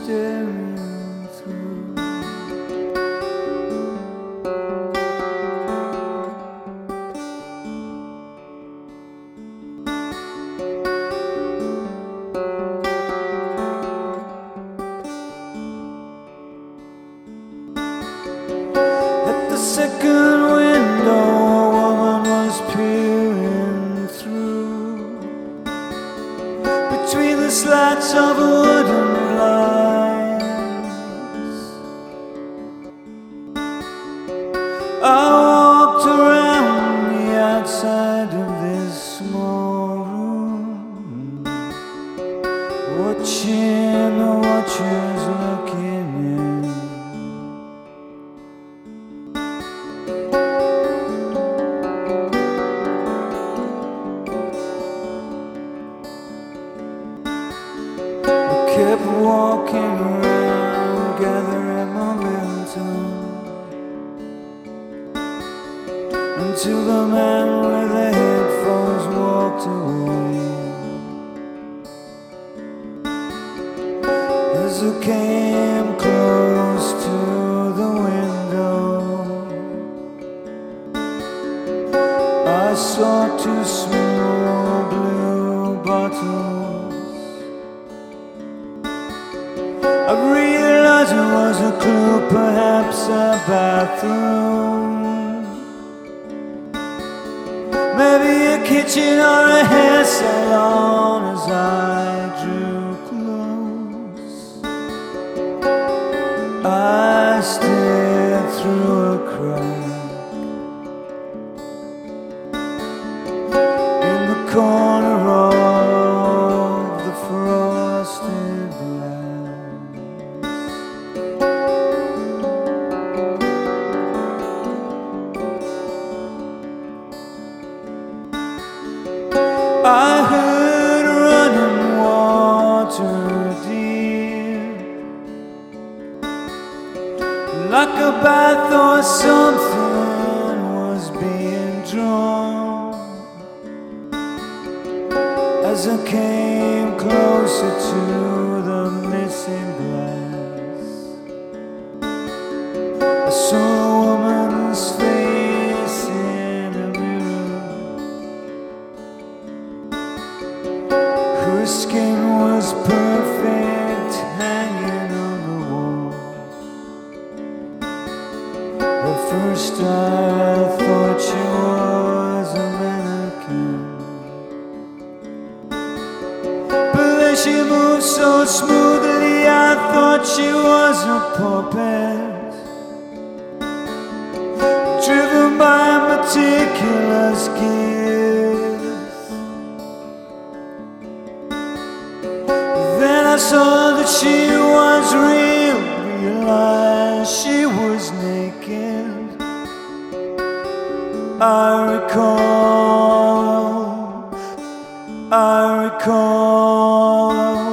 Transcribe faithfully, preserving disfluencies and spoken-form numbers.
staring through. At the second window, a woman was peering through between the slats of wooden blinds. I walked around the outside of this small room, watching the watchers looking in. Kept walking around, gathering momentum, until the man with the headphones walked away. As I came close to the window, I saw two small blue bottles. I realized it was a clue, perhaps a bathroom, maybe a kitchen or a hair salon. As I drew close, I stared through a crack in the corner of the frosted glass. I heard running water deep, like a bath or something was being drawn. As I came closer to the missing glass, I saw a woman's face in a mirror. Her skin was perfect, hanging on the wall. At first I thought she was a mannequin, but then she moved so smoothly I thought she was a puppet, driven by meticulous gifts. Then I saw that she was real, realized she was naked. I recall, I recall